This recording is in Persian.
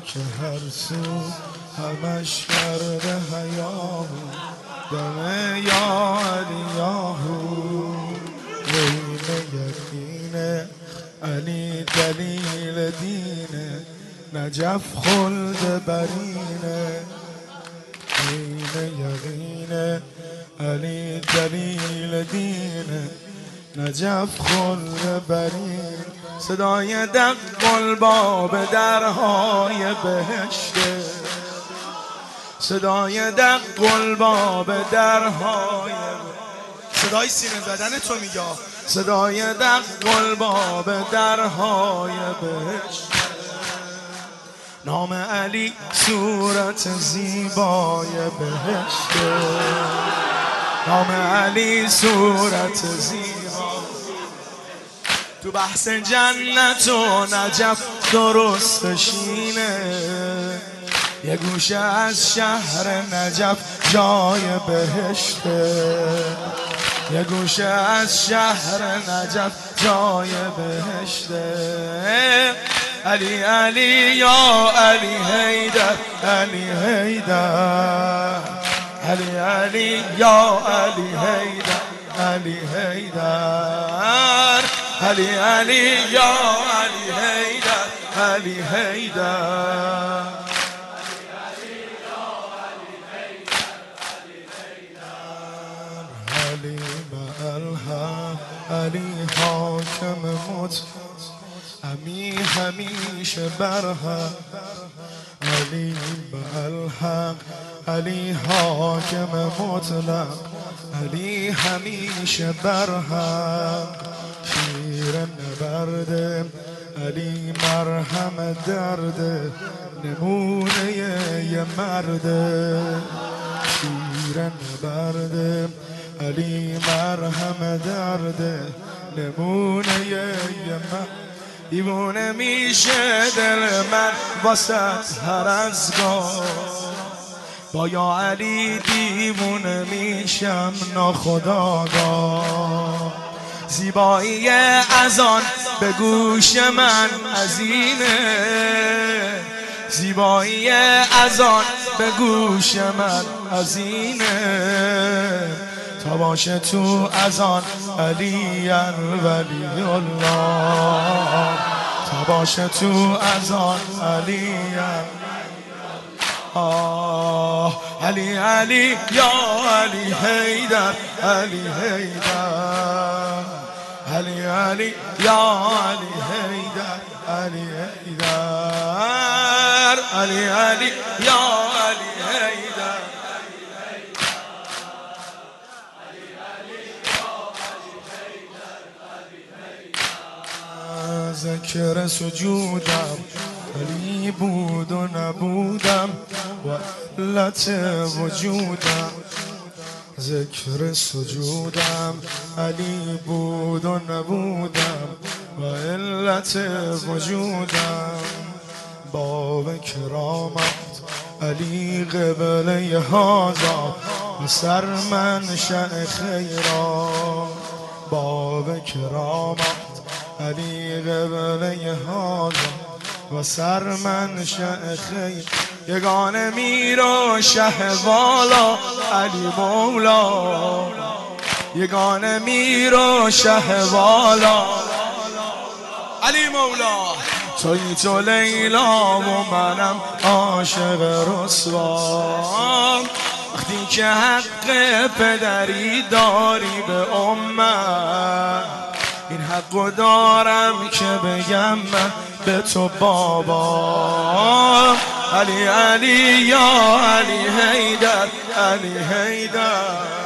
که هر سو همش کرده حیامو دمه یا علی یاهو عین یقینه علی دلیل دینه نجف خلد برینه عین یقینه علی دلیل دینه نجف خلد برین صدای دق الباب درهای بهشته صدای دق الباب درهای صدای سینه زدن تو میگه صدای دق الباب درهای بهشته نام علی صورت زیبای بهشته نام علی صورت زیبای تو بحث جنت و نجف درستشینه یه گوشه از شهر نجف جای بهشته یه گوشه از شهر نجف جای بهشته علی علی یا علی حیدر علی حیدر علی علی یا علی حیدر علی حیدر علی علی یا علی حیدر علی حیدر علی معالحق علی حاکم مطلق امی همیشه برحق علی معالحق علی حاکم مطلق علی همیشه برحق شیر نبرده علی مرهم درده نمونه یه مرده شیر نبرده علی مرهم درده نمونه یه مرده دیوونه میشه دل من واسط هر از گاه با یا علی دیوونه میشم ناخودآگاه زیبایی اذان به گوش من عظیمه زیبایی اذان به گوش من عظیمه تا باشه تو اذان علی ولی الله تا باشه تو اذان علی علی علی یا علی حیدر علی حیدر علی علی یا علی حیدر علی حیدر علی علی یا علی حیدر ذکر سجودم علی بود و نبودم و علت وجودم ذکر سجودم علی بود و نبودم و علت وجودم باب کرامت علی قبله هازا و سر منشأ خیرا باب کرامت علی قبله هازا و سر منشأ خیر یگانه میر و شه والا علی مولا یگانه میر و شه والا علی مولا توی تو لیلا و منم عاشق رسوا وقتی که حق پدری داری به امت این حقو دارم که بگم من به تو بابا علی علی یا علی حیدر علی حیدر